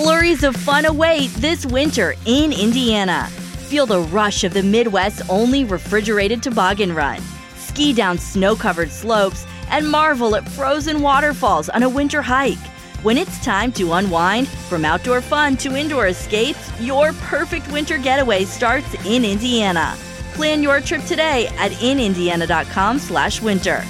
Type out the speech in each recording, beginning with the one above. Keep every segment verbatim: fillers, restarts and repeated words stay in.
Flurries of fun await this winter in Indiana. Feel the rush of the Midwest's only refrigerated toboggan run. Ski down snow-covered slopes and marvel at frozen waterfalls on a winter hike. When it's time to unwind, from outdoor fun to indoor escapes, your perfect winter getaway starts in Indiana. Plan your trip today at in indiana dot com slash winter.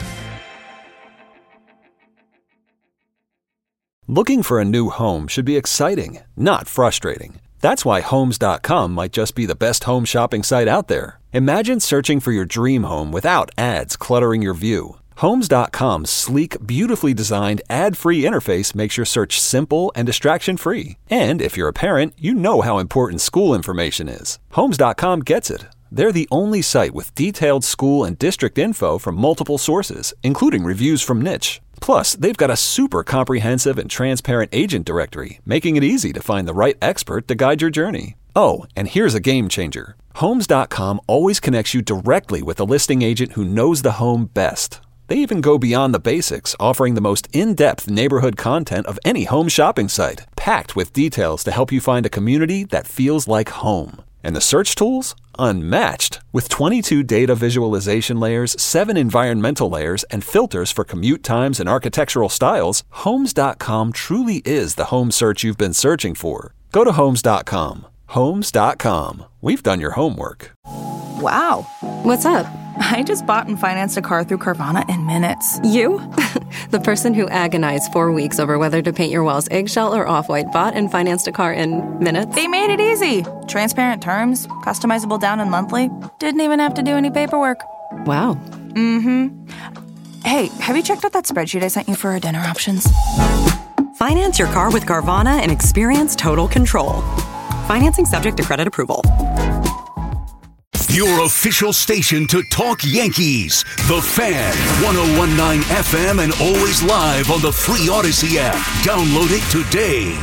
Looking for a new home should be exciting, not frustrating. That's why Homes dot com might just be the best home shopping site out there. Imagine searching for your dream home without ads cluttering your view. Homes dot com's sleek, beautifully designed, ad-free interface makes your search simple and distraction-free. And if you're a parent, you know how important school information is. Homes dot com gets it. They're the only site with detailed school and district info from multiple sources, including reviews from Niche. Plus, they've got a super comprehensive and transparent agent directory, making it easy to find the right expert to guide your journey. Oh, and here's a game changer. Homes dot com always connects you directly with a listing agent who knows the home best. They even go beyond the basics, offering the most in-depth neighborhood content of any home shopping site, packed with details to help you find a community that feels like home. And the search tools? Unmatched. With twenty-two data visualization layers, seven environmental layers, and filters for commute times and architectural styles, Homes dot com truly is the home search you've been searching for. Go to Homes dot com. Homes dot com. We've done your homework. Wow. What's up? I just bought and financed a car through Carvana in minutes. You? The person who agonized four weeks over whether to paint your walls eggshell or off-white bought and financed a car in minutes? They made it easy. Transparent terms, customizable down and monthly. Didn't even have to do any paperwork. Wow. Mm-hmm. Hey, have you checked out that spreadsheet I sent you for our dinner options? Finance your car with Carvana and experience total control. Financing subject to credit approval. Your official station to talk Yankees. The Fan, one oh one point nine F M and always live on the free Odyssey app. Download it today.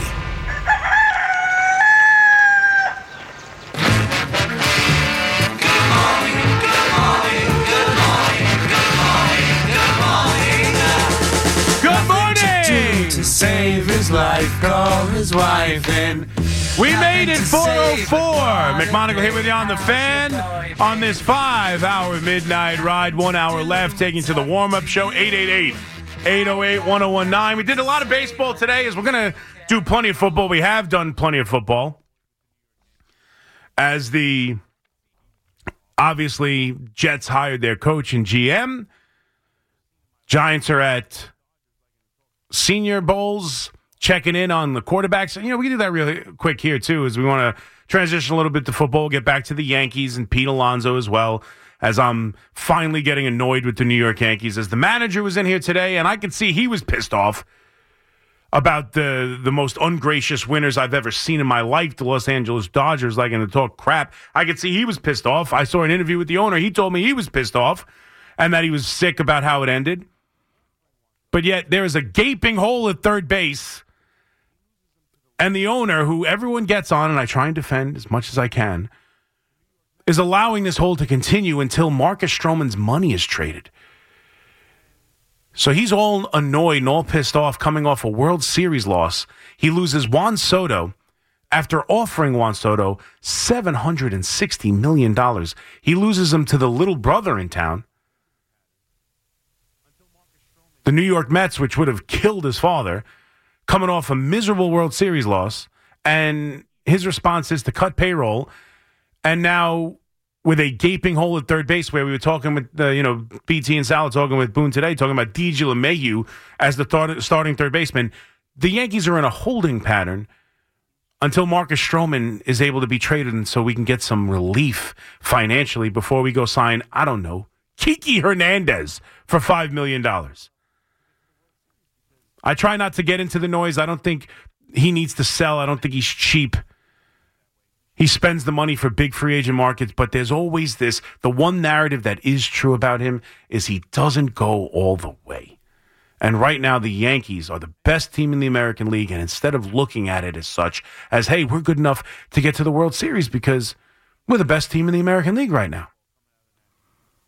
Good morning, good morning, good morning, good morning, good morning, good morning. To save his life, call his wife in. We made it four oh four. McMonagle here with you on the Fan on this five-hour midnight ride. One hour left, taking to the warm-up show. eight eight eight, eight oh eight, one oh one nine. We did a lot of baseball today, as we're going to do plenty of football. We have done plenty of football. As the, obviously, Jets hired their coach and G M. Giants are at Senior Bowls, checking in on the quarterbacks. You know, we can do that really quick here, too, as we want to transition a little bit to football, get back to the Yankees and Pete Alonso as well, as I'm finally getting annoyed with the New York Yankees. As the manager was in here today, and I could see he was pissed off about the, the most ungracious winners I've ever seen in my life, the Los Angeles Dodgers, like in the talk crap. I could see he was pissed off. I saw an interview with the owner. He told me he was pissed off and that he was sick about how it ended. But yet there is a gaping hole at third base. And the owner, who everyone gets on, and I try and defend as much as I can, is allowing this hole to continue until Marcus Stroman's money is traded. So he's all annoyed and all pissed off coming off a World Series loss. He loses Juan Soto after offering Juan Soto seven hundred sixty million dollars. He loses him to the little brother in town, the New York Mets, which would have killed his father, coming off a miserable World Series loss, and his response is to cut payroll, and now with a gaping hole at third base, where we were talking with, uh, you know, B T and Sal talking with Boone today, talking about D J LeMahieu as the th- starting third baseman. The Yankees are in a holding pattern until Marcus Stroman is able to be traded, and so we can get some relief financially before we go sign, I don't know, Kiki Hernandez for five million dollars. I try not to get into the noise. I don't think he needs to sell. I don't think he's cheap. He spends the money for big free agent markets, but there's always this. The one narrative that is true about him is he doesn't go all the way. And right now, the Yankees are the best team in the American League, and instead of looking at it as such, as, hey, we're good enough to get to the World Series because we're the best team in the American League right now.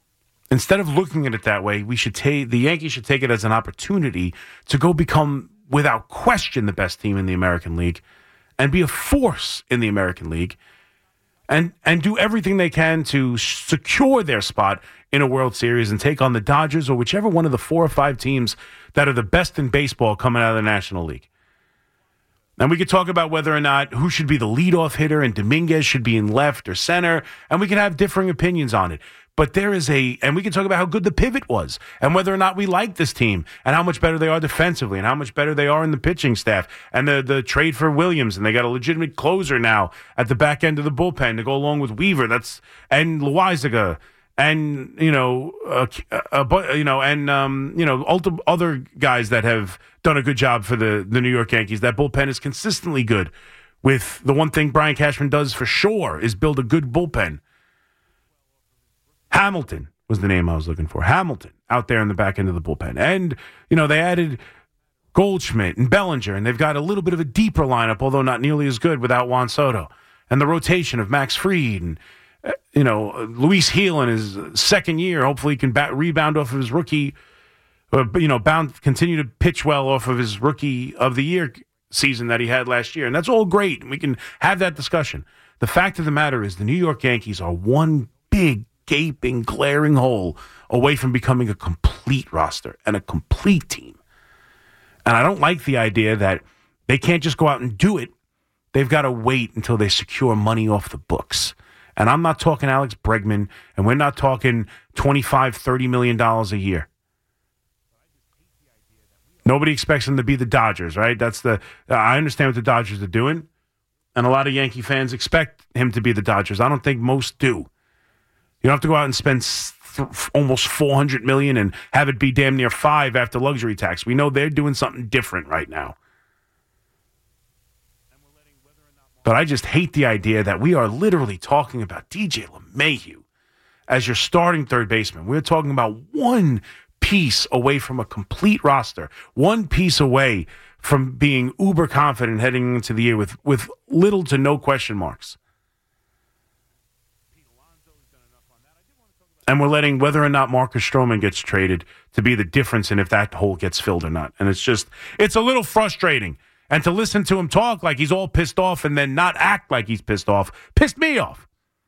Instead of looking at it that way, we should take the Yankees should take it as an opportunity to go become without question, the best team in the American League and be a force in the American League and, and do everything they can to secure their spot in a World Series and take on the Dodgers or whichever one of the four or five teams that are the best in baseball coming out of the National League. And we could talk about whether or not who should be the leadoff hitter and Dominguez should be in left or center, and we can have differing opinions on it. But there is a, and we can talk about how good the pivot was and whether or not we like this team and how much better they are defensively and how much better they are in the pitching staff and the, the trade for Williams. And they got a legitimate closer now at the back end of the bullpen to go along with Weaver. That's, and Loizaga and, you know, uh, uh, you know, and, um, you know, ulti- other guys that have done a good job for the, the New York Yankees. That bullpen is consistently good with the one thing Brian Cashman does for sure is build a good bullpen. Hamilton was the name I was looking for. Hamilton out there in the back end of the bullpen. And, you know, they added Goldschmidt and Bellinger, and they've got a little bit of a deeper lineup, although not nearly as good without Juan Soto. And the rotation of Max Fried and, uh, you know, Luis Gil in his second year. Hopefully he can bat- rebound off of his rookie, uh, you know, bound continue to pitch well off of his rookie of the year season that he had last year. And that's all great. And we can have that discussion. The fact of the matter is the New York Yankees are one big gaping, glaring hole away from becoming a complete roster and a complete team. And I don't like the idea that they can't just go out and do it. They've got to wait until they secure money off the books. And I'm not talking Alex Bregman, and we're not talking twenty-five, thirty million dollars a year. Nobody expects them to be the Dodgers, right? That's the uh, I understand what the Dodgers are doing, and a lot of Yankee fans expect him to be the Dodgers. I don't think most do. You don't have to go out and spend th- almost four hundred million dollars and have it be damn near five after luxury tax. We know they're doing something different right now. But I just hate the idea that we are literally talking about D J LeMahieu as your starting third baseman. We're talking about one piece away from a complete roster, one piece away from being uber confident heading into the year with, with little to no question marks. And we're letting whether or not Marcus Stroman gets traded to be the difference in if that hole gets filled or not. And it's just, it's a little frustrating. And to listen to him talk like he's all pissed off and then not act like he's pissed off, pissed me off.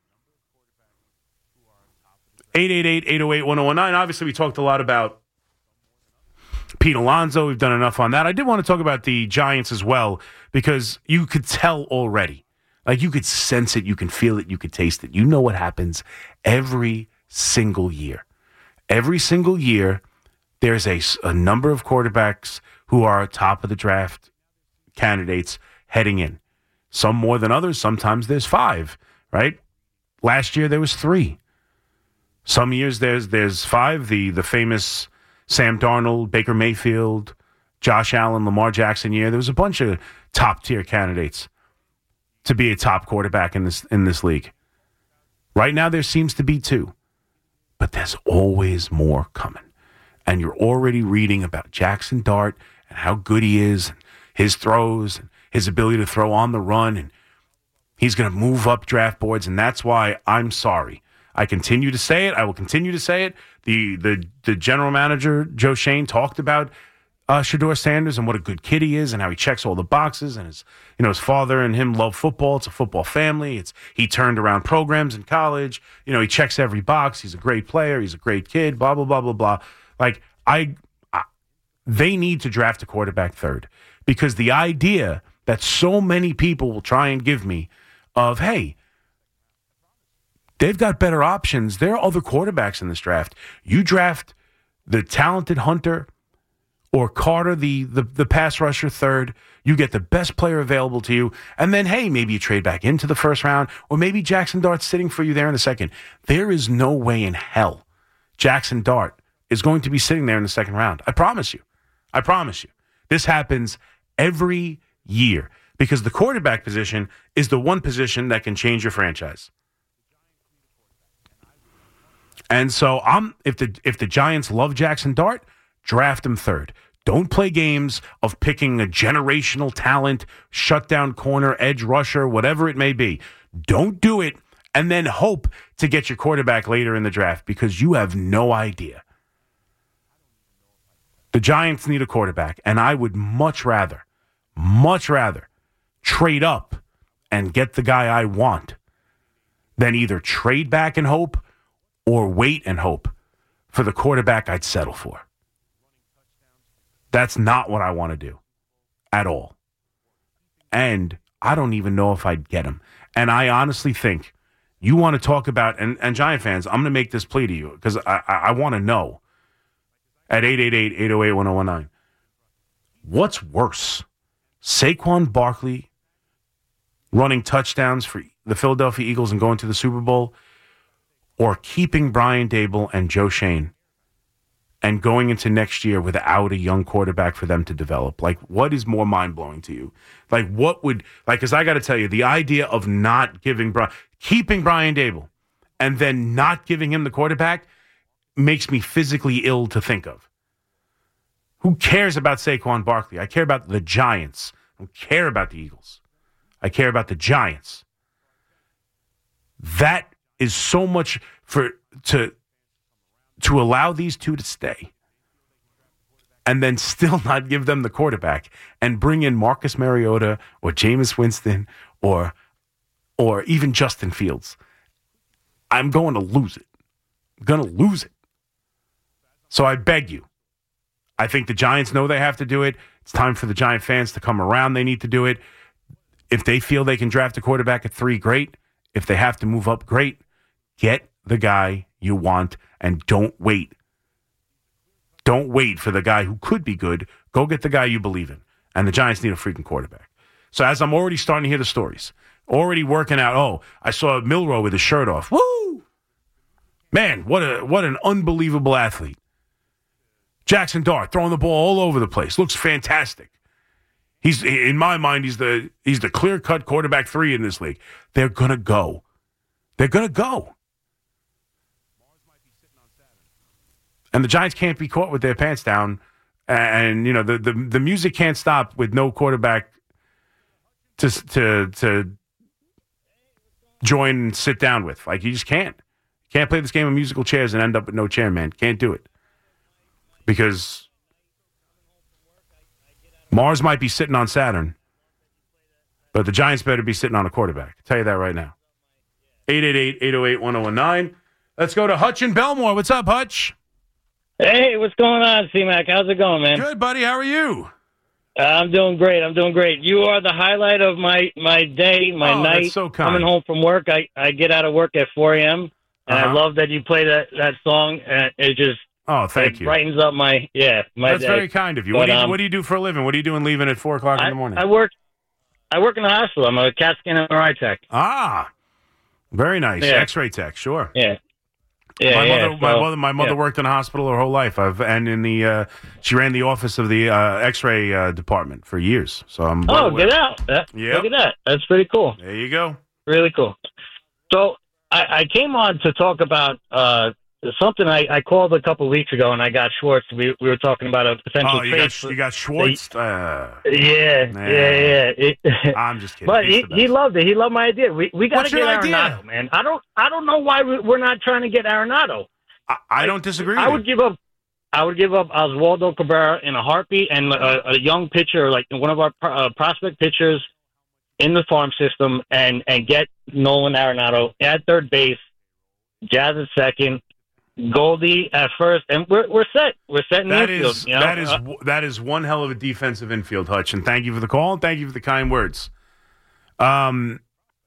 eight eight eight, eight oh eight, one oh one nine. Obviously, we talked a lot about Pete Alonso. We've done enough on that. I did want to talk about the Giants as well because you could tell already. Like, you could sense it. You can feel it. You could taste it. You know what happens every single year. Every single year, there's a, a number of quarterbacks who are top of the draft candidates heading in. Some more than others. Sometimes there's five, right? Last year, there was three. Some years, there's there's five. The, the famous Sam Darnold, Baker Mayfield, Josh Allen, Lamar Jackson year. There was a bunch of top-tier candidates to be a top quarterback in this in this league. Right now, there seems to be two. But there's always more coming. And you're already reading about Jackson Dart and how good he is, and his throws, and his ability to throw on the run, and he's going to move up draft boards, and that's why I'm sorry. I continue to say it. I will continue to say it. The the, the general manager, Joe Shane, talked about uh, Shedeur Sanders and what a good kid he is and how he checks all the boxes, and his you know his father and him love football. It's a football family. It's he turned around programs in college. You know, he checks every box. He's a great player. He's a great kid, blah, blah, blah, blah, blah. Like, I, I they need to draft a quarterback third because the idea that so many people will try and give me of, hey, they've got better options. There are other quarterbacks in this draft. You draft the talented Hunter or Carter, the, the the pass rusher third. You get the best player available to you. And then, hey, maybe you trade back into the first round, or maybe Jackson Dart's sitting for you there in the second. There is no way in hell Jackson Dart is going to be sitting there in the second round. I promise you. I promise you. This happens every year because the quarterback position is the one position that can change your franchise. And so I'm if the if the Giants love Jackson Dart, draft him third. Don't play games of picking a generational talent, shutdown corner, edge rusher, whatever it may be. Don't do it and then hope to get your quarterback later in the draft because you have no idea. The Giants need a quarterback, and I would much rather, much rather trade up and get the guy I want than either trade back and hope or wait and hope for the quarterback I'd settle for. That's not what I want to do at all. And I don't even know if I'd get him. And I honestly think you want to talk about, and, and Giant fans, I'm going to make this plea to you because I, I, I want to know at eight eight eight, eight oh eight, one oh one nine. What's worse? Saquon Barkley running touchdowns for the Philadelphia Eagles and going to the Super Bowl, or keeping Brian Daboll and Joe Schoen and going into next year without a young quarterback for them to develop? Like, what is more mind-blowing to you? Like, what would, like, because I got to tell you, the idea of not giving, Brian, keeping Brian Daboll and then not giving him the quarterback makes me physically ill to think of. Who cares about Saquon Barkley? I care about the Giants. I don't care about the Eagles. I care about the Giants. That is so much for to to allow these two to stay and then still not give them the quarterback and bring in Marcus Mariota or Jameis Winston or or even Justin Fields. I'm going to lose it. I'm going to lose it. So I beg you. I think the Giants know they have to do it. It's time for the Giant fans to come around. They need to do it. If they feel they can draft a quarterback at three, great. If they have to move up, great. Get the guy you want and don't wait. Don't wait for the guy who could be good. Go get the guy you believe in. And the Giants need a freaking quarterback. So as I'm already starting to hear the stories, already working out, oh, I saw Milroe with his shirt off. Woo! Man, what a what an unbelievable athlete. Jackson Dart throwing the ball all over the place. Looks fantastic. He's in my mind, he's the he's the clear-cut quarterback three in this league. They're gonna go. They're gonna go. And the Giants can't be caught with their pants down. And you know, the the, the music can't stop with no quarterback to to to join and sit down with. Like, you just can't. You can't play this game of musical chairs and end up with no chair, man. Can't do it. Because Mars might be sitting on Saturn, but the Giants better be sitting on a quarterback. I'll tell you that right now. eight eight eight, eight oh eight, one oh one nine. Let's go to Hutch in Belmore. What's up, Hutch? Hey, what's going on, C-Mac? How's it going, man? Good, buddy. How are you? Uh, I'm doing great. I'm doing great. You are the highlight of my, my day, my oh, night. That's so kind. Coming home from work, I, I get out of work at four a.m., and uh-huh. I love that you play that, that song. And it just oh, thank it you. brightens up my yeah my That's day. very kind of you. But, what, do you um, what do you do for a living? What are you doing leaving at four o'clock I, in the morning? I work I work in the hospital. I'm a CAT scan M R I tech. Ah, very nice. Yeah. X-ray tech, sure. Yeah. Yeah, my yeah, mother, my so, mother, my mother yeah. worked in a hospital her whole life. I've and in the uh, she ran the office of the uh, X-ray uh, department for years. So I'm well Oh, aware. get out! That, Yep. Look at that. That's pretty cool. There you go. Really cool. So I, I came on to talk about uh, something I, I called a couple of weeks ago, and I got Schwartz. We we were talking about a potential Oh, you trade. got for- you got Schwartz. Uh, Yeah, Nah. yeah, yeah. It- I'm just kidding. but He's he, the best. he loved it. He loved my idea. We we got What's to get your idea? Arenado, man. I don't I don't know why we, we're not trying to get Arenado. I, I don't disagree. I with would you. give up. I would give up Oswaldo Cabrera in a heartbeat, and a, a young pitcher, like one of our uh, prospect pitchers in the farm system, and and get Nolan Arenado at third base, Jazz at second, Goldie at first, and we're we're set. We're set in That the is infield. You know? that is Uh, that is one hell of a defensive infield, Hutch. And thank you for the call and thank you for the kind words. Um,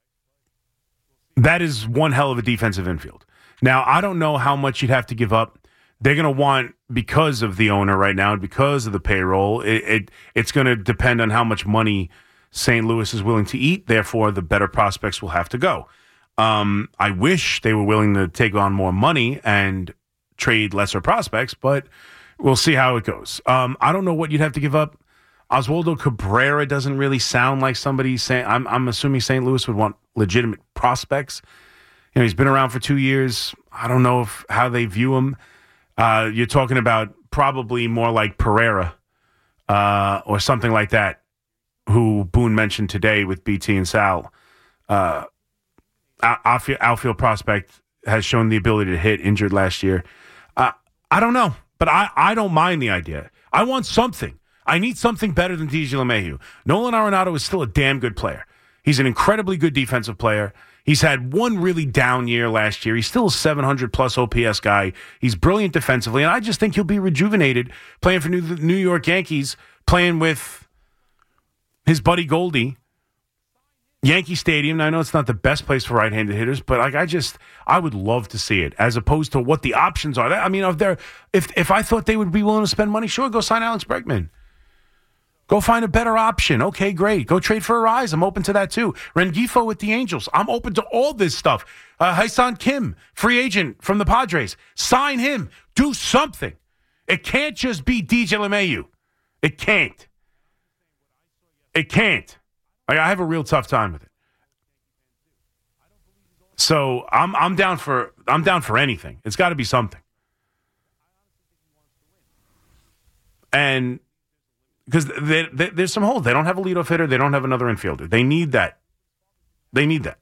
that is one hell of a defensive infield. Now, I don't know how much you'd have to give up. They're going to want, because of the owner right now, because of the payroll, it, it it's going to depend on how much money Saint Louis is willing to eat. Therefore, the better prospects will have to go. Um, I wish they were willing to take on more money and trade lesser prospects, but we'll see how it goes. Um, I don't know what you'd have to give up. Oswaldo Cabrera doesn't really sound like somebody saying. I'm, I'm assuming Saint Louis would want legitimate prospects. You know, he's been around for two years. I don't know if how they view him. Uh, you're talking about probably more like Pereira uh, or something like that, who Boone mentioned today with B T and Sal. Uh, outfield, outfield prospect has shown the ability to hit, injured last year. Uh, I don't know, but I, I don't mind the idea. I want something. I need something better than D J LeMahieu. Nolan Arenado is still a damn good player. He's an incredibly good defensive player. He's had one really down year last year. He's still a seven hundred plus O P S guy. He's brilliant defensively, and I just think he'll be rejuvenated playing for the New York Yankees, playing with his buddy Goldie. Yankee Stadium. I know it's not the best place for right-handed hitters, but like I just, I would love to see it as opposed to what the options are. I mean, if they're, if if I thought they would be willing to spend money, sure, go sign Alex Bregman. Go find a better option. Okay, great. Go trade for Arise. I'm open to that too. Rengifo with the Angels. I'm open to all this stuff. Uh, Hyun-Soo Kim, free agent from the Padres. Sign him. Do something. It can't just be D J LeMahieu. It can't. It can't. Like, I have a real tough time with it. So I'm I'm down for I'm down for anything. It's got to be something. And because they, they, there's some holes. They don't have a leadoff hitter. They don't have another infielder. They need that. They need that.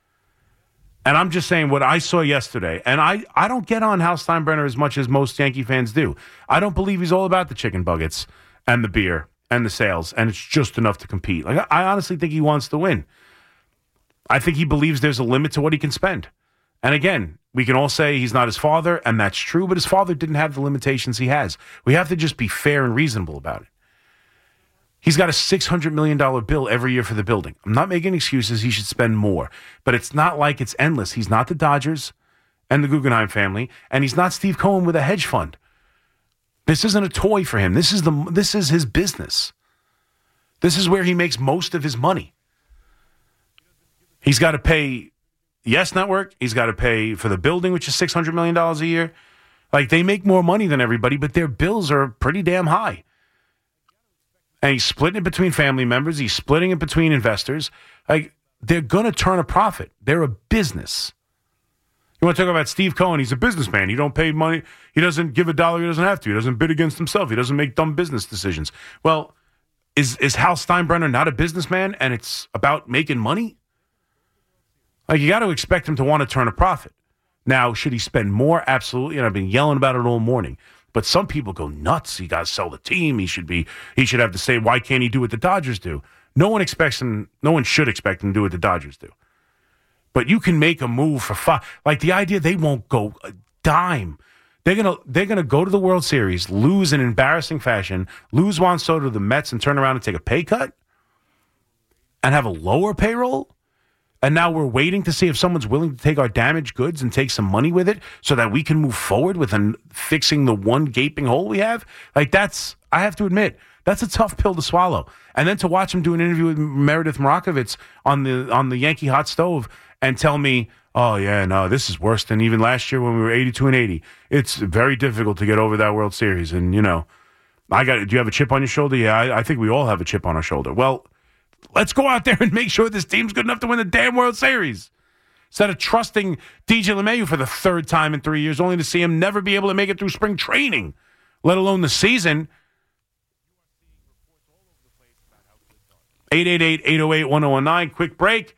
And I'm just saying what I saw yesterday. And I, I don't get on Hal Steinbrenner as much as most Yankee fans do. I don't believe he's all about the chicken buckets and the beer and the sales, and it's just enough to compete. Like I honestly think he wants to win. I think he believes there's a limit to what he can spend. And again, we can all say he's not his father, and that's true, but his father didn't have the limitations he has. We have to just be fair and reasonable about it. He's got a six hundred million dollars bill every year for the building. I'm not making excuses. He should spend more. But it's not like it's endless. He's not the Dodgers and the Guggenheim family, and he's not Steve Cohen with a hedge fund. This isn't a toy for him. This is the this is his business. This is where he makes most of his money. He's got to pay Yes Network. He's got to pay for the building, which is six hundred million dollars a year. Like, they make more money than everybody, but their bills are pretty damn high. And he's splitting it between family members. He's splitting it between investors. Like, they're going to turn a profit. They're a business. You want to talk about Steve Cohen? He's a businessman. He don't pay money. He doesn't give a dollar he doesn't have to. He doesn't bid against himself. He doesn't make dumb business decisions. Well, is is Hal Steinbrenner not a businessman and it's about making money? Like, you got to expect him to want to turn a profit. Now, should he spend more? Absolutely. And I've been yelling about it all morning. But some people go nuts. He got to sell the team. He should be. He should have to say, why can't he do what the Dodgers do? No one expects him. No one should expect him to do what the Dodgers do. But you can make a move for five. Like, the idea they won't go a dime. They're gonna they're gonna go to the World Series, lose in embarrassing fashion, lose Juan Soto to the Mets, and turn around and take a pay cut, and have a lower payroll. And now we're waiting to see if someone's willing to take our damaged goods and take some money with it so that we can move forward with an, fixing the one gaping hole we have. Like, that's, I have to admit, that's a tough pill to swallow. And then to watch him do an interview with Meredith Marakovits on the on the Yankee hot stove and tell me, oh, yeah, no, this is worse than even last year when we were eighty-two and eighty. It's very difficult to get over that World Series. And, you know, I got. Do you have a chip on your shoulder? Yeah, I, I think we all have a chip on our shoulder. Well, let's go out there and make sure this team's good enough to win the damn World Series. Instead of trusting D J LeMahieu for the third time in three years, only to see him never be able to make it through spring training, let alone the season. eight eight eight, eight oh eight, one oh one nine. Quick break.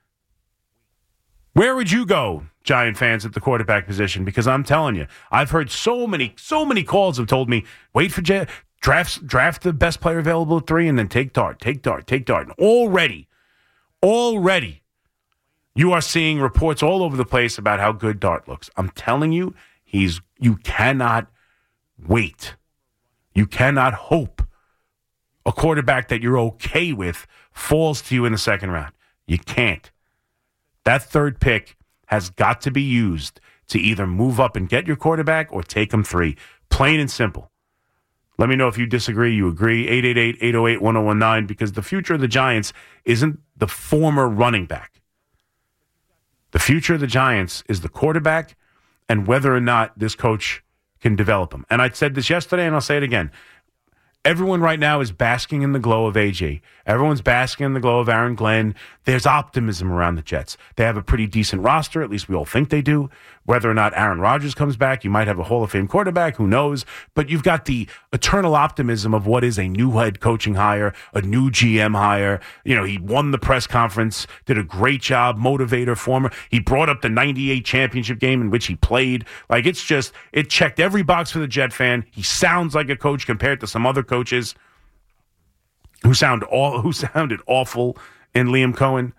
Where would you go, Giant fans, at the quarterback position? Because I'm telling you, I've heard so many, so many calls have told me, wait for J- drafts, draft the best player available at three, and then take Dart, take Dart, take Dart. And already, already, you are seeing reports all over the place about how good Dart looks. I'm telling you, he's. You cannot wait. You cannot hope a quarterback that you're okay with falls to you in the second round. You can't. That third pick has got to be used to either move up and get your quarterback or take him three. Plain and simple. Let me know if you disagree, you agree. eight eight eight, eight oh eight, one oh one nine, because the future of the Giants isn't the former running back. The future of the Giants is the quarterback and whether or not this coach can develop him. And I said this yesterday, and I'll say it again. Everyone right now is basking in the glow of A J. Everyone's basking in the glow of Aaron Glenn. There's optimism around the Jets. They have a pretty decent roster. At least we all think they do. Whether or not Aaron Rodgers comes back, you might have a Hall of Fame quarterback. Who knows? But you've got the eternal optimism of what is a new head coaching hire, a new G M hire. You know, he won the press conference, did a great job, motivator, former. He brought up the ninety-eight championship game in which he played. Like, it's just, it checked every box for the Jet fan. He sounds like a coach compared to some other coaches who sound all who sounded awful in Liam Cohen.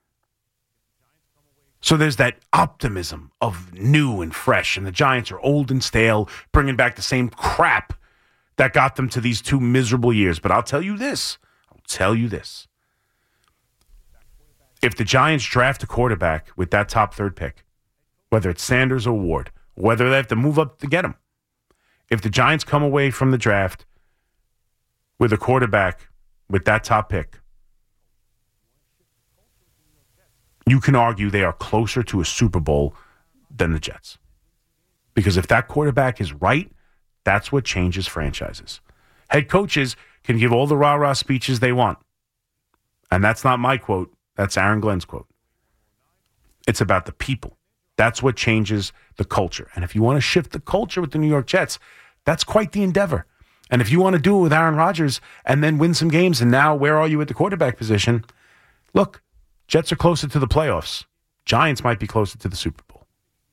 So there's that optimism of new and fresh, and the Giants are old and stale, bringing back the same crap that got them to these two miserable years. But I'll tell you this. I'll tell you this. If the Giants draft a quarterback with that top third pick, whether it's Sanders or Ward, whether they have to move up to get him, if the Giants come away from the draft with a quarterback with that top pick, you can argue they are closer to a Super Bowl than the Jets. Because if that quarterback is right, that's what changes franchises. Head coaches can give all the rah-rah speeches they want. And that's not my quote. That's Aaron Glenn's quote. It's about the people. That's what changes the culture. And if you want to shift the culture with the New York Jets, that's quite the endeavor. And if you want to do it with Aaron Rodgers and then win some games, and now where are you at the quarterback position? Look, Jets are closer to the playoffs. Giants might be closer to the Super Bowl.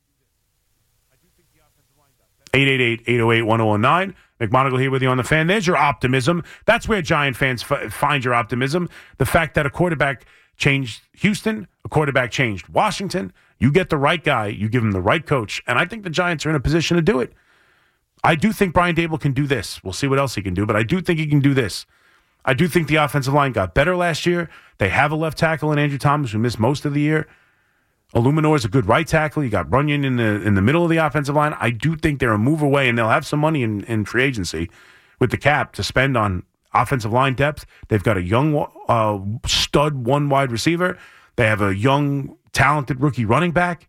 eight eight eight, eight oh eight, one oh one nine. McMonagle here with you on the Fan. There's your optimism. That's where Giant fans f- find your optimism. The fact that a quarterback changed Houston, a quarterback changed Washington. You get the right guy, you give him the right coach, and I think the Giants are in a position to do it. I do think Brian Daboll can do this. We'll see what else he can do, but I do think he can do this. I do think the offensive line got better last year. They have a left tackle in Andrew Thomas who missed most of the year. Illuminor is a good right tackle. You got Runyon in the in the middle of the offensive line. I do think they're a move away, and they'll have some money in, in free agency with the cap to spend on offensive line depth. They've got a young uh, stud one wide receiver. They have a young, talented rookie running back.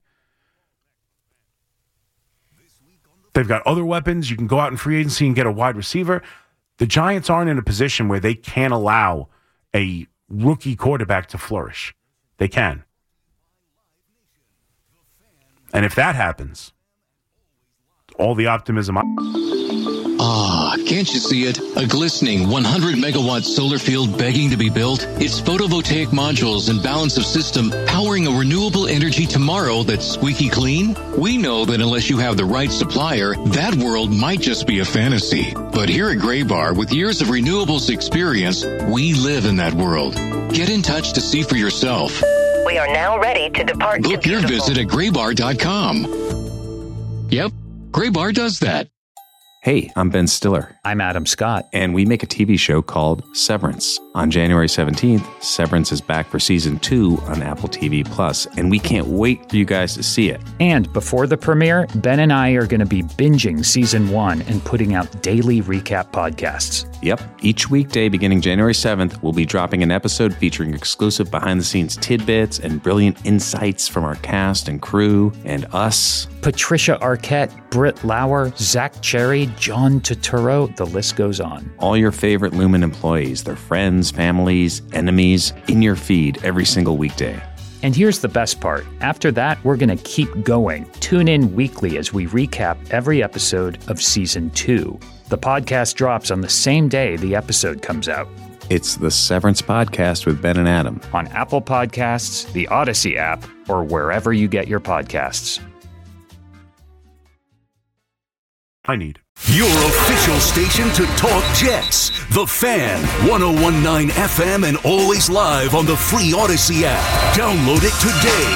They've got other weapons. You can go out in free agency and get a wide receiver. The Giants aren't in a position where they can't allow a rookie quarterback to flourish. They can. And if that happens, all the optimism... Ah, can't you see it? A glistening one hundred megawatt solar field begging to be built? It's photovoltaic modules and balance of system powering a renewable energy tomorrow that's squeaky clean? We know that unless you have the right supplier, that world might just be a fantasy. But here at Graybar, with years of renewables experience, we live in that world. Get in touch to see for yourself. We are now ready to depart. Book your visit at graybar dot com. Yep, Graybar does that. Hey, I'm Ben Stiller. I'm Adam Scott. And we make a T V show called Severance. On January seventeenth, Severance is back for season two on Apple T V Plus, and we can't wait for you guys to see it. And before the premiere, Ben and I are going to be binging season one and putting out daily recap podcasts. Yep. Each weekday beginning January seventh, we'll be dropping an episode featuring exclusive behind-the-scenes tidbits and brilliant insights from our cast and crew and us. Patricia Arquette, Britt Lauer, Zach Cherry, John Turturro, the list goes on. All your favorite Lumen employees, their friends, families, enemies, in your feed every single weekday. And here's the best part. After that, we're going to keep going. Tune in weekly as we recap every episode of season two. The podcast drops on the same day the episode comes out. It's the Severance Podcast with Ben and Adam. On Apple Podcasts, the Odyssey app, or wherever you get your podcasts. I need. Your official station to talk Jets. The Fan, ten nineteen F M, and always live on the free Odyssey app. Download it today.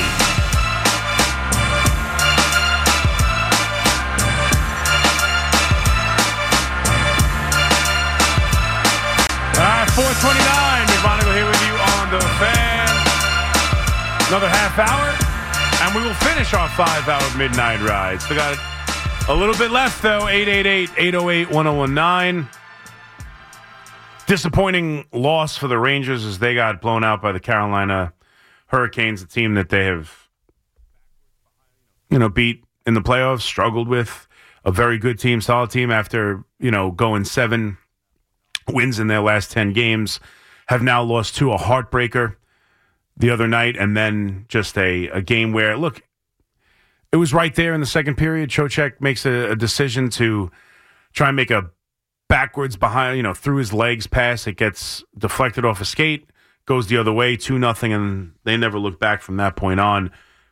Ah, four twenty-nine. McMonagle here with you on the Fan. Another half hour, and we will finish our five-hour midnight ride. Still got it. A little bit left, though. eight eight eight, eight oh eight, one oh one nine. Disappointing loss for the Rangers as they got blown out by the Carolina Hurricanes, a team that they have, you know, beat in the playoffs, struggled with. A very good team, solid team after, you know, going seven wins in their last ten games, have now lost to a heartbreaker the other night, and then just a, a game where, look, it was right there in the second period. Trocheck makes a, a decision to try and make a backwards behind, you know, through his legs pass. It gets deflected off a skate, goes the other way, two nothing, and they never look back from that point on.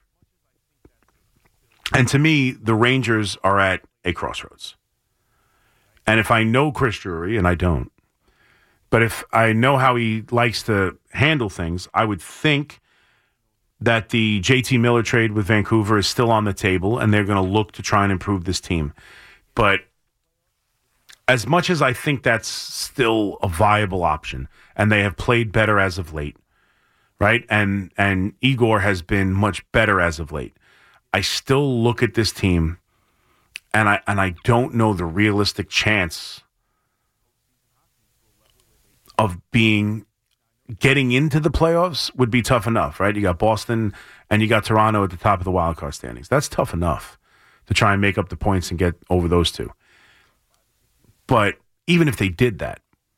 And to me, the Rangers are at a crossroads. And if I know Chris Drury, and I don't, but if I know how he likes to handle things, I would think that the J T Miller trade with Vancouver is still on the table, and they're going to look to try and improve this team. But as much as I think that's still a viable option, and they have played better as of late, right? And and Igor has been much better as of late. I still look at this team, and I and I don't know the realistic chance of being getting into the playoffs would be tough enough, right? You got Boston and you got Toronto at the top of the wild card standings. That's tough enough to try and make up the points and get over those two. But even if they did that,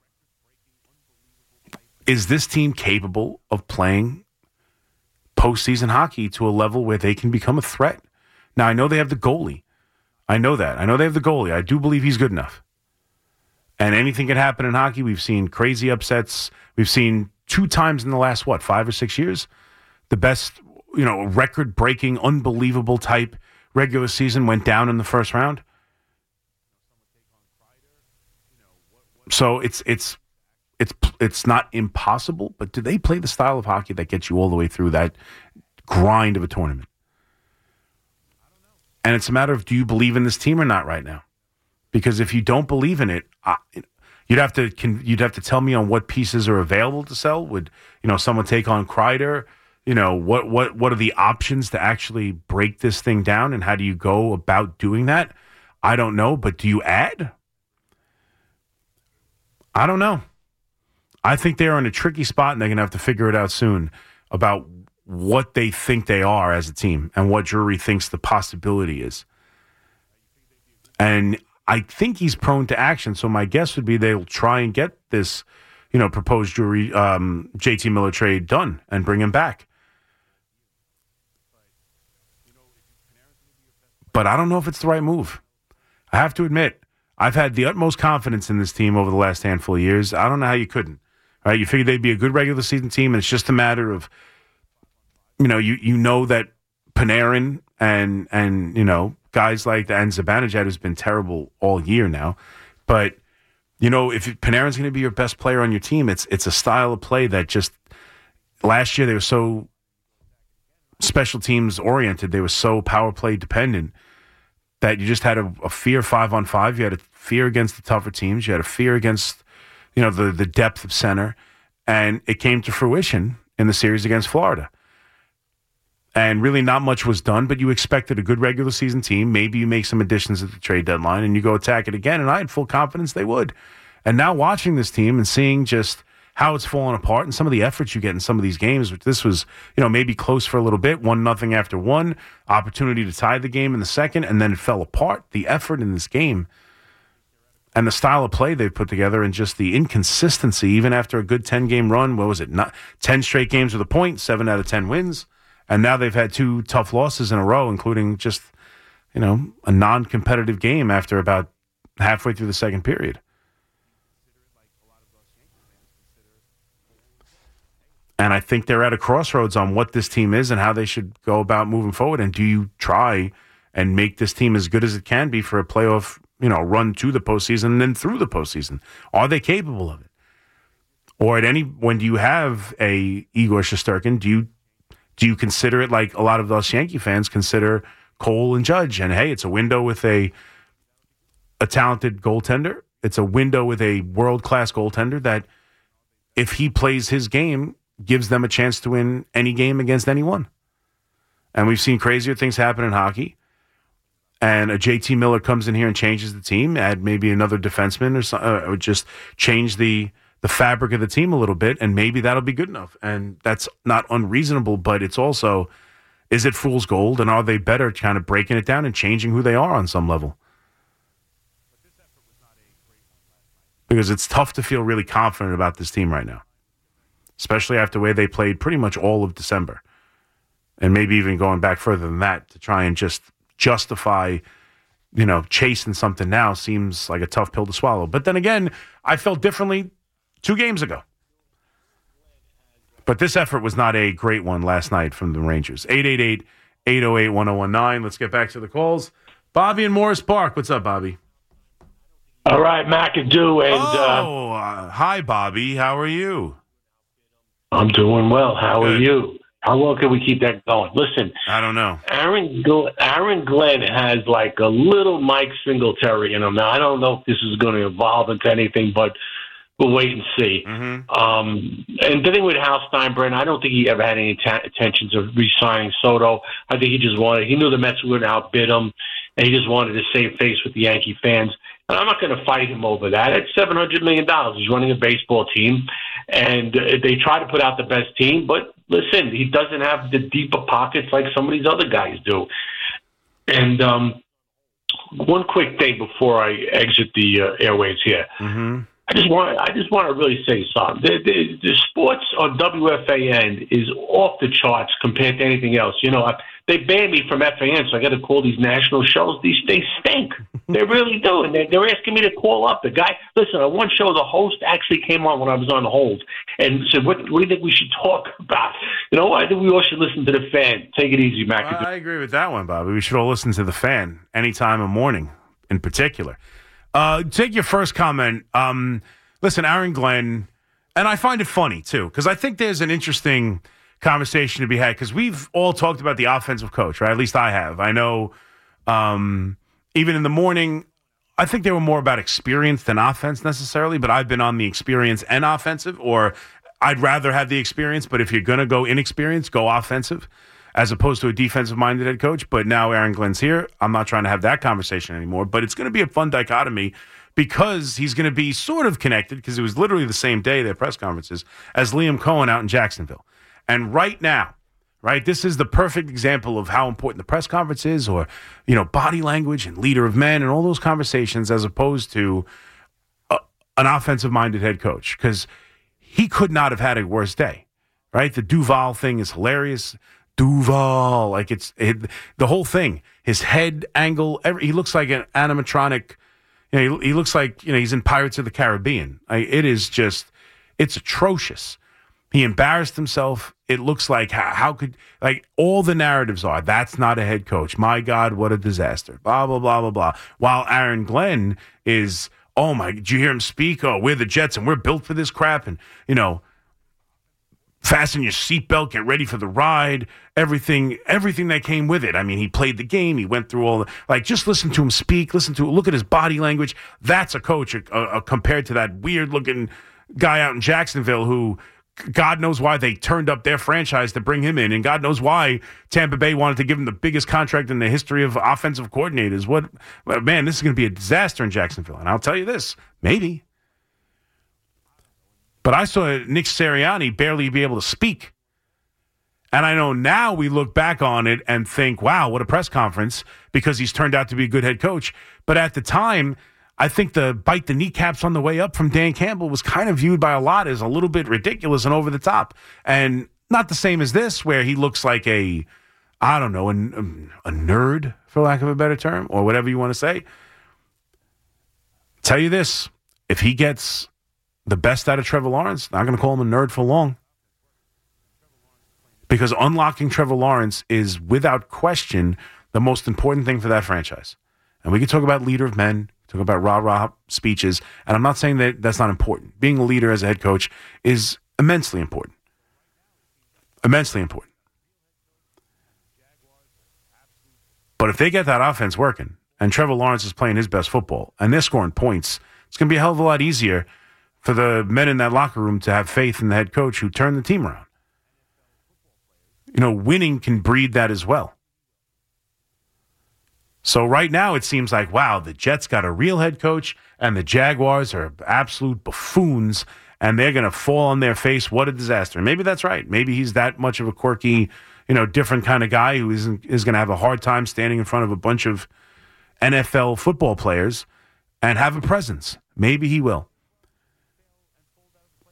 is this team capable of playing postseason hockey to a level where they can become a threat? Now, I know they have the goalie. I know that. I know they have the goalie. I do believe he's good enough. And anything can happen in hockey. We've seen crazy upsets. We've seen two times in the last, what, five or six years? The best, you know, record-breaking, unbelievable type regular season went down in the first round. So it's it's it's it's not impossible, but do they play the style of hockey that gets you all the way through that grind of a tournament? And it's a matter of, do you believe in this team or not right now? Because if you don't believe in it, I, you'd have to you'd have to tell me on what pieces are available to sell. Would, you know, someone take on Kreider? You know, what what what are the options to actually break this thing down, and how do you go about doing that? I don't know, but do you add? I don't know. I think they're in a tricky spot, and they're going to have to figure it out soon about what they think they are as a team and what Drury thinks the possibility is. And I think he's prone to action, so my guess would be they'll try and get this, you know, proposed Drury um, J T Miller trade done and bring him back. But I don't know if it's the right move. I have to admit, I've had the utmost confidence in this team over the last handful of years. I don't know how you couldn't. All right, you figured they'd be a good regular season team, and it's just a matter of, you know, you you know that Panarin and and you know guys like that, and Zibanejad, who's been terrible all year now, but you know, if Panarin's going to be your best player on your team, it's it's a style of play that just last year they were so special teams oriented, they were so power play dependent, that you just had a, a fear five on five. You had a fear against the tougher teams. You had a fear against, you know, the, the depth of center. And it came to fruition in the series against Florida. And really not much was done, but you expected a good regular season team. Maybe you make some additions at the trade deadline and you go attack it again. And I had full confidence they would. And now watching this team and seeing just how it's fallen apart and some of the efforts you get in some of these games, which this was, you know, maybe close for a little bit, one nothing after one, opportunity to tie the game in the second, and then it fell apart. The effort in this game and the style of play they've put together, and just the inconsistency, even after a good ten-game run, what was it, not ten straight games with a point, seven out of ten wins, and now they've had two tough losses in a row, including just, you know, a non-competitive game after about halfway through the second period. And I think they're at a crossroads on what this team is and how they should go about moving forward. And do you try and make this team as good as it can be for a playoff, you know, run to the postseason and then through the postseason? Are they capable of it? Or at any, when do you have a Igor Shesterkin, do you do you consider it like a lot of those Yankee fans consider Cole and Judge? And hey, it's a window with a a talented goaltender. It's a window with a world-class goaltender that if he plays his game, gives them a chance to win any game against anyone. And we've seen crazier things happen in hockey. And a J T Miller comes in here and changes the team, add maybe another defenseman or, so, uh, or just change the, the fabric of the team a little bit, and maybe that'll be good enough. And that's not unreasonable, but it's also, is it fool's gold? And are they better kind of breaking it down and changing who they are on some level? because it's tough to feel really confident about this team right now, especially after the way they played pretty much all of December, and maybe even going back further than that to try and just justify, you know, chasing something now seems like a tough pill to swallow. But then again, I felt differently two games ago. But this effort was not a great one last night from the Rangers. eight eight eight, eight oh eight, one oh one nine. Let's get back to the calls. Bobby in Morris Park. What's up, Bobby? All right, McAdoo. And, oh, uh, hi, Bobby. How are you? I'm doing well. How Good. are you? How long can we keep that going? Listen. I don't know. Aaron, Aaron Glenn has like a little Mike Singletary in him. Now, I don't know if this is going to evolve into anything, but we'll wait and see. Mm-hmm. Um, and the thing with Hal Steinbrenner, I don't think he ever had any ta- intentions of re-signing Soto. I think he just wanted, he knew the Mets were going to outbid him, and he just wanted to save face with the Yankee fans. And I'm not going to fight him over that. It's seven hundred million dollars. He's running a baseball team, and uh, they try to put out the best team. But listen, he doesn't have the deeper pockets like some of these other guys do. And um, one quick thing before I exit the uh, airwaves here. Mm-hmm. I just want I just want to really say something. The, the, the sports on W F A N is off the charts compared to anything else. You know, I, they banned me from F A N, so I got to call these national shows. These they stink. They really do, and they, they're asking me to call up. The guy, listen, on one show, the host actually came on when I was on hold and said, "What, what do you think we should talk about?" You know, I think we all should listen to the fan. Take it easy, Mac. I agree with that one, Bobby. We should all listen to the fan anytime of morning, in particular. Uh, take your first comment. Um, listen, Aaron Glenn, and I find it funny, too, because I think there's an interesting conversation to be had, because we've all talked about the offensive coach, right? At least I have. I know um, even in the morning, I think they were more about experience than offense necessarily, but I've been on the experience and offensive, or I'd rather have the experience, but if you're going to go inexperienced, go offensive, as opposed to a defensive-minded head coach. But now Aaron Glenn's here. I'm not trying to have that conversation anymore, but it's going to be a fun dichotomy because he's going to be sort of connected, because it was literally the same day, their press conferences, as Liam Cohen out in Jacksonville. And right now, right, this is the perfect example of how important the press conference is, or, you know, body language and leader of men and all those conversations, as opposed to a, an offensive-minded head coach, because he could not have had a worse day, right? The Duval thing is hilarious. Duval, like it's it, the whole thing. His head angle, every, he looks like an animatronic. You know, he, he looks like, you know, he's in Pirates of the Caribbean. I, it is just, it's atrocious. He embarrassed himself. It looks like how, how could, like, all the narratives are, that's not a head coach. My God, what a disaster. Blah, blah, blah, blah, blah. While Aaron Glenn is, oh my, did you hear him speak? Oh, we're the Jets and we're built for this crap. And, you know, fasten your seatbelt, get ready for the ride, everything everything that came with it. I mean, he played the game. He went through all the, like, just listen to him speak, listen to, look at his body language. That's a coach uh, uh, compared to that weird-looking guy out in Jacksonville who, God knows why they turned up their franchise to bring him in, and God knows why Tampa Bay wanted to give him the biggest contract in the history of offensive coordinators. What, man, this is going to be a disaster in Jacksonville. And I'll tell you this, maybe. But I saw Nick Sirianni barely be able to speak. And I know now we look back on it and think, wow, what a press conference, because he's turned out to be a good head coach. But at the time, I think the bite the kneecaps on the way up from Dan Campbell was kind of viewed by a lot as a little bit ridiculous and over the top. And not the same as this, where he looks like a, I don't know, a, a nerd, for lack of a better term, or whatever you want to say. Tell you this, if he gets the best out of Trevor Lawrence, not going to call him a nerd for long. Because unlocking Trevor Lawrence is, without question, the most important thing for that franchise. And we can talk about leader of men, talk about rah-rah speeches, and I'm not saying that that's not important. Being a leader as a head coach is immensely important. Immensely important. But if they get that offense working, and Trevor Lawrence is playing his best football, and they're scoring points, it's going to be a hell of a lot easier for the men in that locker room to have faith in the head coach who turned the team around. You know, winning can breed that as well. So right now it seems like, wow, the Jets got a real head coach and the Jaguars are absolute buffoons and they're going to fall on their face. What a disaster. Maybe that's right. Maybe he's that much of a quirky, you know, different kind of guy who isn't, is going to have a hard time standing in front of a bunch of N F L football players and have a presence. Maybe he will.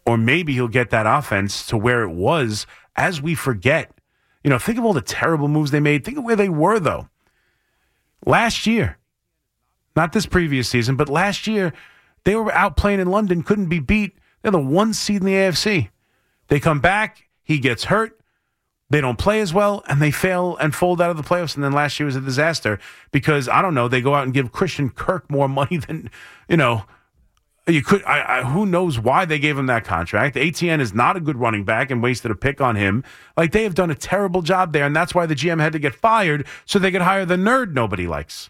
Or maybe he'll get that offense to where it was as we forget. You know, think of all the terrible moves they made. Think of where they were, though. Last year, not this previous season, but last year, they were out playing in London, couldn't be beat. They're the one seed in the A F C. They come back, he gets hurt, they don't play as well, and they fail and fold out of the playoffs. And then last year was a disaster because, I don't know, they go out and give Christian Kirk more money than, you know, you could. I, I, who knows why they gave him that contract? A T N is not a good running back and wasted a pick on him. Like, they have done a terrible job there, and that's why the G M had to get fired so they could hire the nerd nobody likes.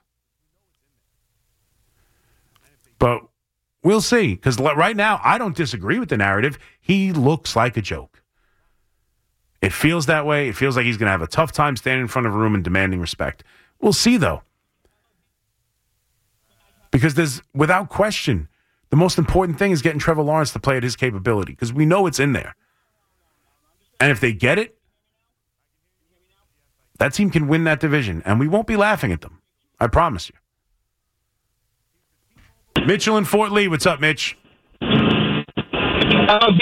But we'll see, because right now, I don't disagree with the narrative. He looks like a joke. It feels that way. It feels like he's going to have a tough time standing in front of a room and demanding respect. We'll see, though. Because there's, without question, the most important thing is getting Trevor Lawrence to play at his capability, because we know it's in there. And if they get it, that team can win that division, and we won't be laughing at them. I promise you. Mitchell in Fort Lee. What's up, Mitch? Uh,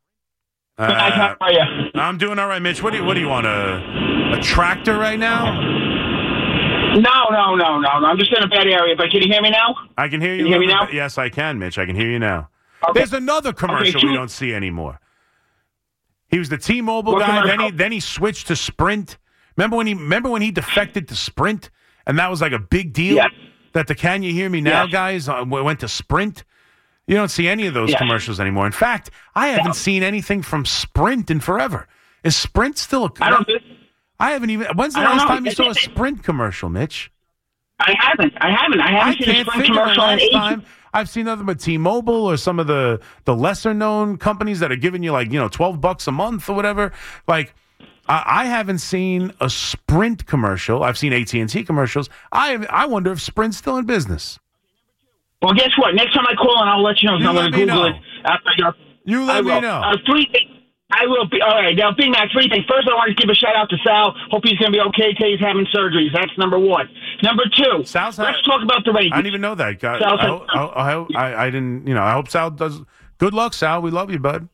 How are you? I'm doing all right, Mitch. What do you, what do you want, a, a tractor right now? No, no, no, no, no. I'm just in a bad area, but can you hear me now? I can hear you. Can you hear me now? Bit. Yes, I can, Mitch. I can hear you now. Okay. There's another commercial okay, we don't see anymore. He was the T-Mobile what guy, commercial? then he then he switched to Sprint. Remember when he remember when he defected to Sprint, and that was like a big deal? Yes. That the Can You Hear Me Now yes. guys uh, went to Sprint. You don't see any of those yes. commercials anymore. In fact, I haven't no. seen anything from Sprint in forever. Is Sprint still a I don't I haven't even When's the last know. time you saw a Sprint commercial, Mitch? I haven't. I haven't. I haven't I seen a Sprint commercial in ages. Time. I've seen nothing but T-Mobile or some of the, the lesser-known companies that are giving you, like, you know, twelve bucks a month or whatever. Like, I, I haven't seen a Sprint commercial. I've seen A T and T commercials. I I wonder if Sprint's still in business. Well, guess what? Next time I call and I'll let you know. You I'm going to Google know. it. After your, you let I me will. know. Uh, three things. I will be. All right. Now, Big Mac, three things. First, I want to give a shout-out to Sal. Hope he's going to be okay till he's having surgeries. That's number one. Number two, Sal's let's had, talk about the Rangers. I didn't even know that. God, Sal, I, I, I, I, I didn't, you know, I hope Sal does. Good luck, Sal. We love you, bud.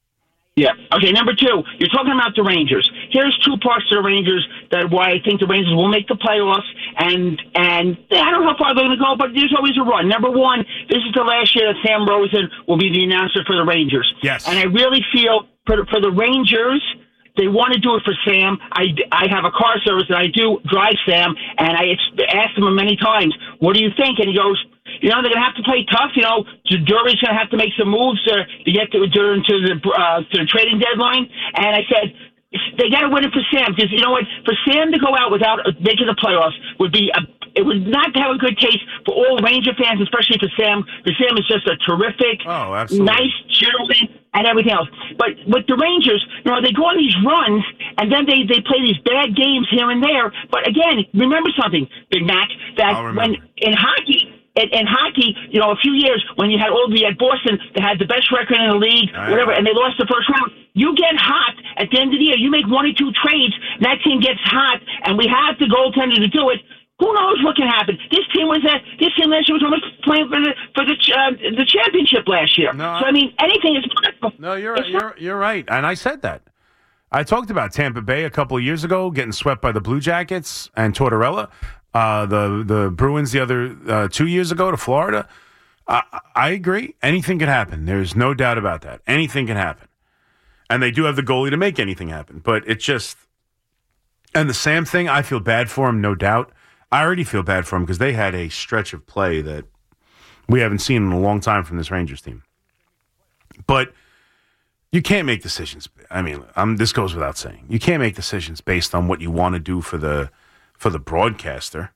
Yeah. Okay, number two, you're talking about the Rangers. Here's two parts to the Rangers that why I think the Rangers will make the playoffs, and and I don't know how far they're going to go, but there's always a run. Number one, this is the last year that Sam Rosen will be the announcer for the Rangers. Yes. And I really feel for, for the Rangers, they want to do it for Sam. I, I have a car service that I do drive Sam, and I asked him many times, what do you think? And he goes, you know, they're going to have to play tough. You know, Drury's going to have to make some moves to, to get to, to, to, the, uh, to the trading deadline. And I said, they got to win it for Sam, because you know what? For Sam to go out without making the playoffs would be a, it would not have a good taste for all Ranger fans, especially for Sam, because Sam is just a terrific, oh, absolutely. nice gentleman and everything else. But with the Rangers, you know, they go on these runs, and then they, they play these bad games here and there. But again, remember something, Big Mac, that when in hockey, In, in hockey, you know, a few years when you had all the at Boston, they had the best record in the league, I whatever, know. and they lost the first round. You get hot at the end of the year. You make one or two trades, and that team gets hot, and we have the goaltender to do it. Who knows what can happen? This team was at this team last year was almost playing for the for the uh, the championship last year. No, so I mean, anything is possible. No, you're you're you're right, and I said that. I talked about Tampa Bay a couple of years ago getting swept by the Blue Jackets and Tortorella. Uh, the the Bruins the other uh, two years ago to Florida. Uh, I agree. Anything can happen. There's no doubt about that. Anything can happen. And they do have the goalie to make anything happen. But it's just... And the Sam thing, I feel bad for him, no doubt. I already feel bad for him because they had a stretch of play that we haven't seen in a long time from this Rangers team. But you can't make decisions. I mean, um, this goes without saying. You can't make decisions based on what you want to do for the... for the broadcaster.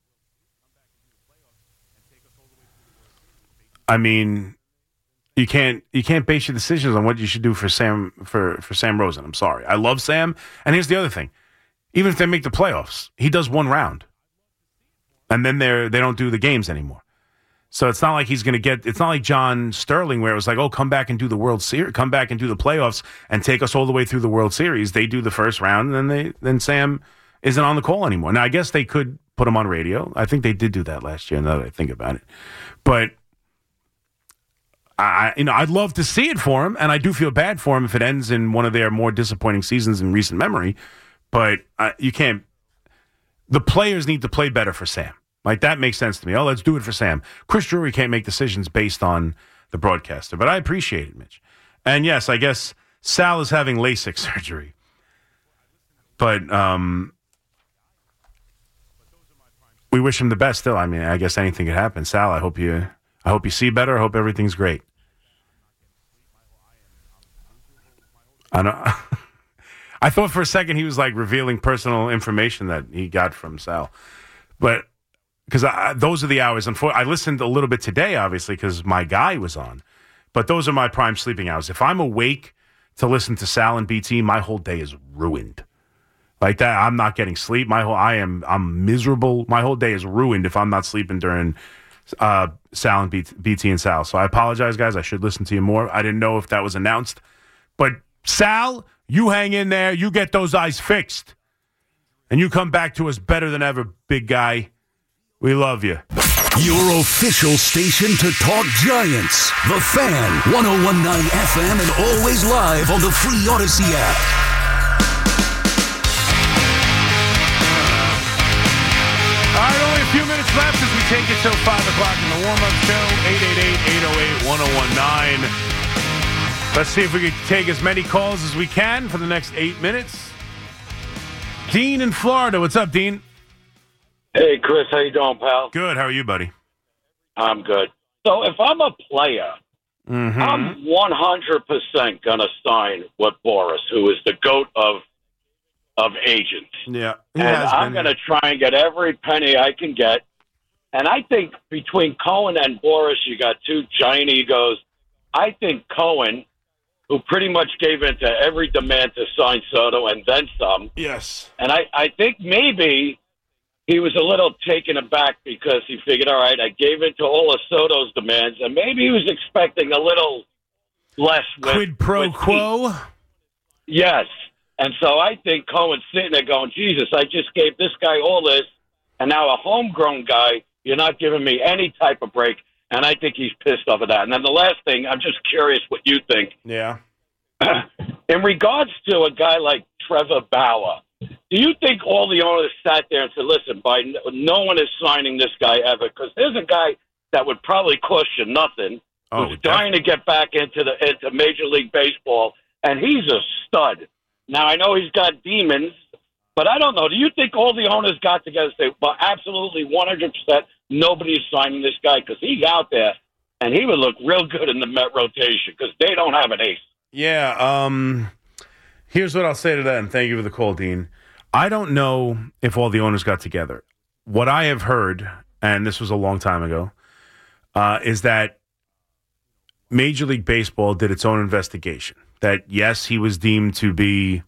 I mean, you can't you can't base your decisions on what you should do for Sam for, for Sam Rosen. I'm sorry. I love Sam. And here's the other thing. Even if they make the playoffs, he does one round. And then they're they don't do the games anymore. So it's not like he's going to get it's not like John Sterling where it was like, "Oh, come back and do the World Series, come back and do the playoffs and take us all the way through the World Series." They do the first round and then they then Sam isn't on the call anymore. Now, I guess they could put him on radio. I think they did do that last year, now that I think about it. But I, you know, I'd love to see it for him, and I do feel bad for him if it ends in one of their more disappointing seasons in recent memory. But uh, you can't. The players need to play better for Sam. Like, that makes sense to me. Oh, let's do it for Sam. Chris Drury can't make decisions based on the broadcaster, but I appreciate it, Mitch. And yes, I guess Sal is having LASIK surgery, but um, we wish him the best. Still, I mean, I guess anything could happen. Sal, I hope you, I hope you see better. I hope everything's great. I don't. I thought for a second he was like revealing personal information that he got from Sal, but because those are the hours. I listened a little bit today, obviously, because my guy was on, but those are my prime sleeping hours. If I'm awake to listen to Sal and B T, my whole day is ruined. Like that, I'm not getting sleep. My whole, I am, I'm miserable. My whole day is ruined if I'm not sleeping during uh, Sal and B T and Sal. So I apologize, guys. I should listen to you more. I didn't know if that was announced, but Sal, you hang in there. You get those eyes fixed. And you come back to us better than ever, big guy. We love you. Your official station to talk Giants. The Fan, one oh one point nine F M, and always live on the free Odyssey app. All right, only a few minutes left as we take it till five o'clock in the warm-up show. eight eight eight, eight oh eight, one oh one nine. Let's see if we can take as many calls as we can for the next eight minutes. Dean in Florida. What's up, Dean? Hey, Chris. How you doing, pal? Good. How are you, buddy? I'm good. So if I'm a player, mm-hmm. I'm one hundred percent going to sign with Boris, who is the GOAT of of agents. Yeah. And I'm going to try and get every penny I can get. And I think between Cohen and Boris, you got two giant egos. I think Cohen, who pretty much gave in to every demand to sign Soto and then some. Yes. And I, I think maybe he was a little taken aback because he figured, all right, I gave in to all of Soto's demands, and maybe he was expecting a little less. With, Quid pro with quo? Heat. Yes. And so I think Cohen's sitting there going, Jesus, I just gave this guy all this, and now a homegrown guy, you're not giving me any type of break. And I think he's pissed off of that. And then the last thing, I'm just curious what you think. Yeah. In regards to a guy like Trevor Bauer, do you think all the owners sat there and said, listen, by no one is signing this guy ever? Because there's a guy that would probably cost you nothing, oh, who's dying to get back into the into Major League Baseball, and he's a stud. Now, I know he's got demons, but I don't know. Do you think all the owners got together and say, well, absolutely one hundred percent nobody's signing this guy because he's out there, and he would look real good in the Met rotation because they don't have an ace. Yeah, um, here's what I'll say to that, and thank you for the call, Dean. I don't know if all the owners got together. What I have heard, and this was a long time ago, uh, is that Major League Baseball did its own investigation. That, yes, he was deemed to be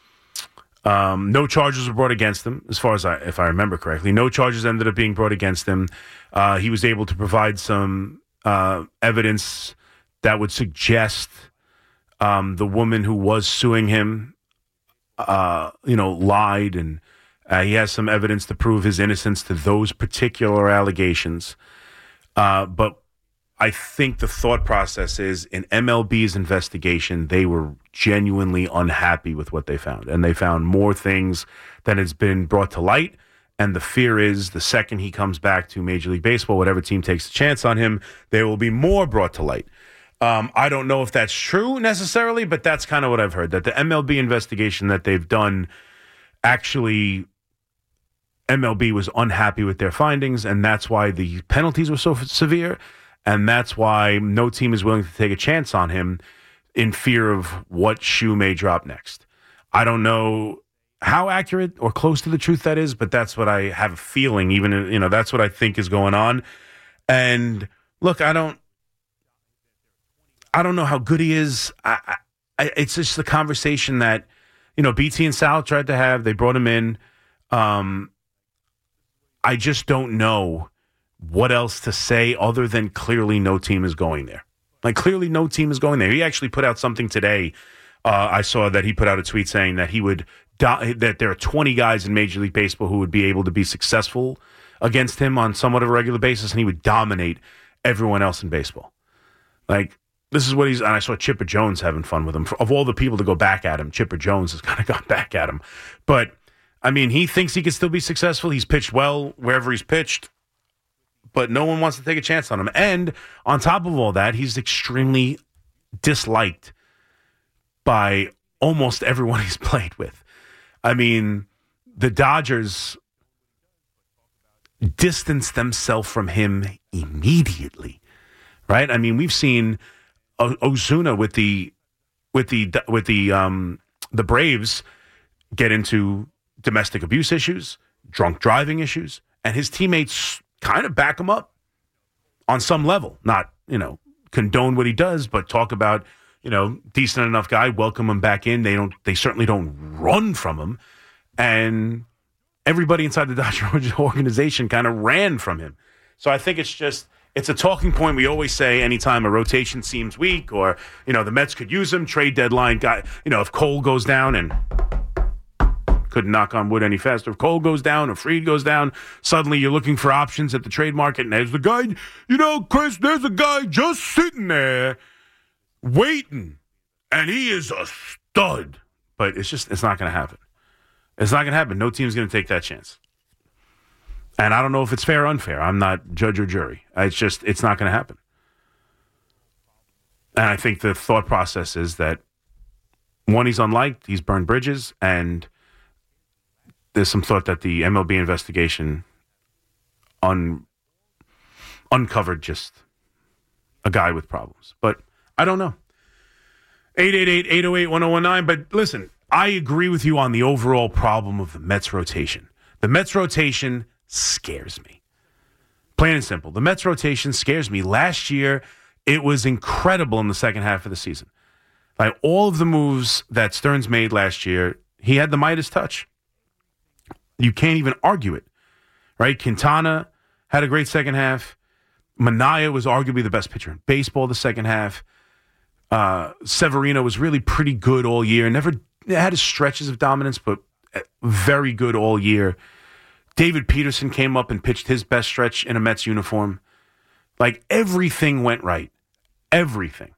um, no charges were brought against him, as far as I, if I remember correctly. No charges ended up being brought against him. Uh, he was able to provide some uh, evidence that would suggest um, the woman who was suing him, uh, you know, lied, and uh, he has some evidence to prove his innocence to those particular allegations. Uh, but I think the thought process is in M L B's investigation, they were genuinely unhappy with what they found. And they found more things than has been brought to light. And the fear is the second he comes back to Major League Baseball, whatever team takes a chance on him, there will be more brought to light. Um, I don't know if that's true necessarily, but that's kind of what I've heard, that the M L B investigation that they've done, actually M L B was unhappy with their findings, and that's why the penalties were so severe. And that's why no team is willing to take a chance on him in fear of what shoe may drop next. I don't know how accurate or close to the truth that is, but that's what I have a feeling, even, you know, that's what I think is going on. And look, I don't, I don't know how good he is. I, I, it's just the conversation that, you know, B T and Sal tried to have. They brought him in. Um, I just don't know what else to say other than clearly no team is going there. Like, clearly no team is going there. He actually put out something today. Uh, I saw that he put out a tweet saying that he would do- that there are twenty guys in Major League Baseball who would be able to be successful against him on somewhat of a regular basis, and he would dominate everyone else in baseball. Like, this is what he's, and I saw Chipper Jones having fun with him. Of all the people to go back at him, Chipper Jones has kind of gone back at him. But, I mean, he thinks he can still be successful. He's pitched well wherever he's pitched, but no one wants to take a chance on him. And on top of all that, he's extremely disliked by almost everyone he's played with. I mean, the Dodgers distanced themselves from him immediately, right? I mean, we've seen o- Ozuna with the with the with the um, the Braves get into domestic abuse issues, drunk driving issues, and his teammates kind of back him up on some level. Not, you know, condone what he does, but talk about, you know, decent enough guy, welcome him back in. They don't. They certainly don't run from him, and everybody inside the Dodger organization kind of ran from him. So I think it's just, it's a talking point we always say anytime a rotation seems weak, or, you know, the Mets could use him, trade deadline guy, you know, if Cole goes down, and couldn't knock on wood any faster. If Cole goes down or Fried goes down, suddenly you're looking for options at the trade market, and there's the guy, you know, Chris, there's a guy just sitting there waiting, and he is a stud. But it's just, it's not going to happen. It's not going to happen. No team's going to take that chance. And I don't know if it's fair or unfair. I'm not judge or jury. It's just, it's not going to happen. And I think the thought process is that, one, he's unliked, he's burned bridges, and there's some thought that the M L B investigation un, uncovered just a guy with problems. But I don't know. eight eight eight, eight oh eight, one oh one nine. But listen, I agree with you on the overall problem of the Mets rotation. The Mets rotation scares me. Plain and simple. The Mets rotation scares me. Last year, it was incredible in the second half of the season. Like, all of the moves that Stearns made last year, he had the Midas touch. You can't even argue it, right? Quintana had a great second half. Manaea was arguably the best pitcher in baseball the second half. Uh, Severino was really pretty good all year. Never had his stretches of dominance, but very good all year. David Peterson came up and pitched his best stretch in a Mets uniform. Like, everything went right. Everything.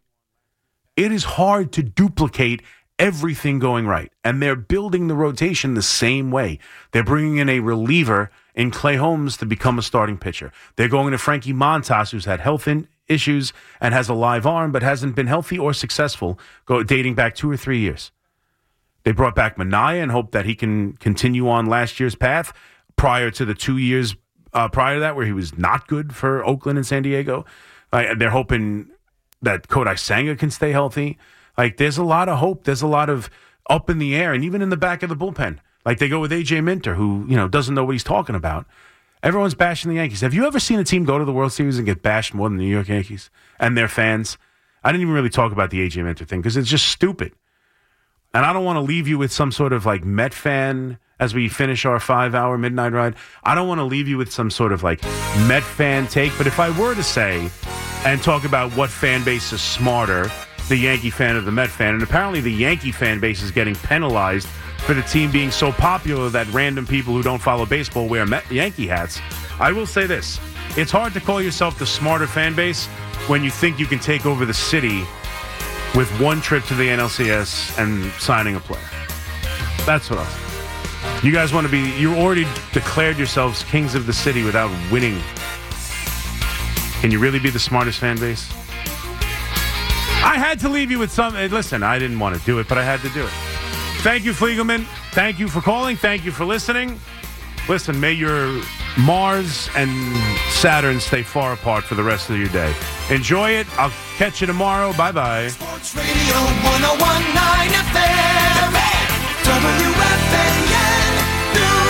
It is hard to duplicate everything going right. And they're building the rotation the same way. They're bringing in a reliever in Clay Holmes to become a starting pitcher. They're going to Frankie Montas, who's had health in, issues and has a live arm, but hasn't been healthy or successful go, dating back two or three years. They brought back Manaea and hope that he can continue on last year's path prior to the two years uh, prior to that where he was not good for Oakland and San Diego. Uh, they're hoping that Kodai Senga can stay healthy. Like, there's a lot of hope. There's a lot of up in the air, and even in the back of the bullpen. Like, they go with A J Minter, who, you know, doesn't know what he's talking about. Everyone's bashing the Yankees. Have you ever seen a team go to the World Series and get bashed more than the New York Yankees and their fans? I didn't even really talk about the A J Minter thing because it's just stupid. And I don't want to leave you with some sort of, like, Met fan as we finish our five-hour midnight ride. I don't want to leave you with some sort of, like, Met fan take. But if I were to say and talk about what fan base is smarter, the Yankee fan or the Met fan, and apparently the Yankee fan base is getting penalized for the team being so popular that random people who don't follow baseball wear Met- Yankee hats, I will say this. It's hard to call yourself the smarter fan base when you think you can take over the city with one trip to the N L C S and signing a player. That's what I'll say. You guys want to be, you already declared yourselves kings of the city without winning. Can you really be the smartest fan base? I had to leave you with some, listen, I didn't want to do it, but I had to do it. Thank you, Fliegelman. Thank you for calling. Thank you for listening. Listen, may your Mars and Saturn stay far apart for the rest of your day. Enjoy it. I'll catch you tomorrow. Bye-bye. Sports Radio one oh one point nine F M. W F A N.